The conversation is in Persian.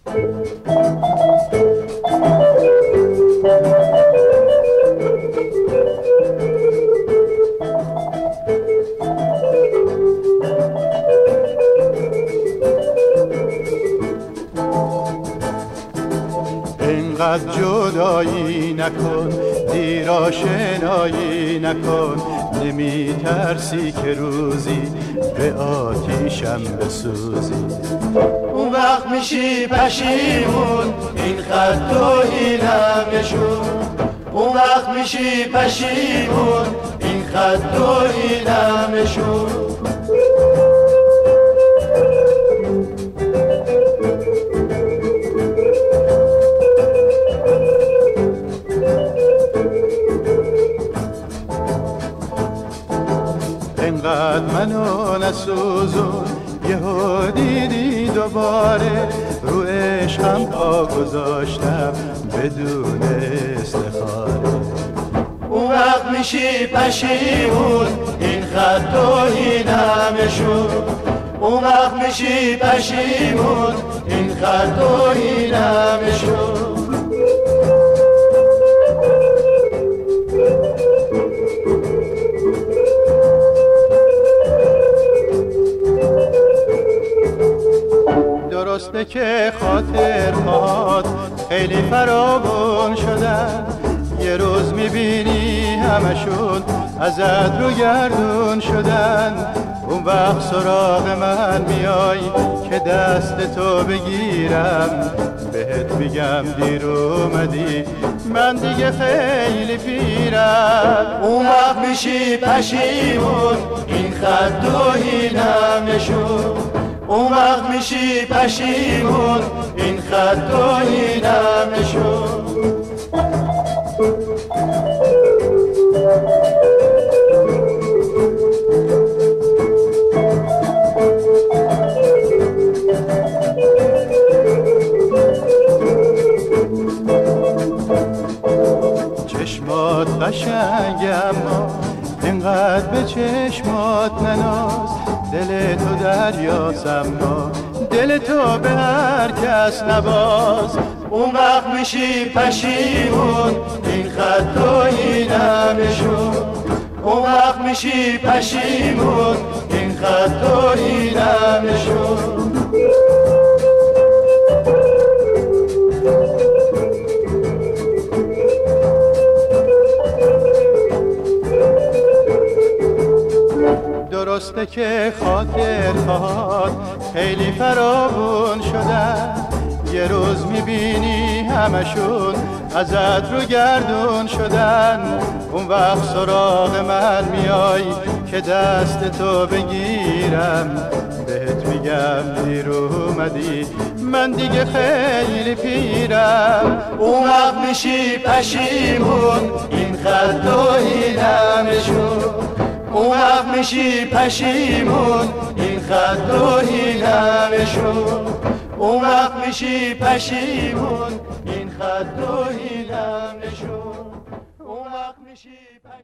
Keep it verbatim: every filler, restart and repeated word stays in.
اینقدر جدایی نکن، دیر آشنایی نکن، نمی ترسی که روزی به آتیشم بسوزی. اون وقت میشی پشیمون این خط و اینم نشون. اون وقت میشی پشیمون این خط و اینم نشون. اینقدر منو نسوزون، یهو دیدی دوباره رو عشقم پا گذاشتم بدون استخاره. اون وقت میشی پشیمون این خط و اینم نشون. اون وقت میشی پشیمون این خط و اینم نشون. درسته که خاطرهات خیلی فراوون شدن، یه روز میبینی همشون ازت رو گردون شدن. اون وقت سراغ من میای که دست تو بگیرم، بهت میگم دیر اومدی من دیگه خیلی پیرم. اون وقت میشی پشیمون این خط و اینم نشون. اون وقت میشی پشیمون این خط و اینم نشون. چشمات قشنگ اما اینقدر به چشمات نناز، دل تو دریاست اما دل تو به هر کس نباز. اون وقت میشی پشیمون این خط و اینم نشون. اون وقت میشی پشیمون این خط و اینم نشون. درسته که خاطرهات خیلی فراوون شدن، یه روز میبینی همشون ازت رو گردون شدن. اون وقت سراغ من میای که دست تو بگیرم، بهت میگم دیر اومدی من دیگه خیلی پیرم. اون وقت میشی پشیمون این خط و اینم نشون. اون وقت میشی پشیمون این خط و اینم نشون. اون وقت میشی پشیمون این خط و اینم نشون. اون وقت میشی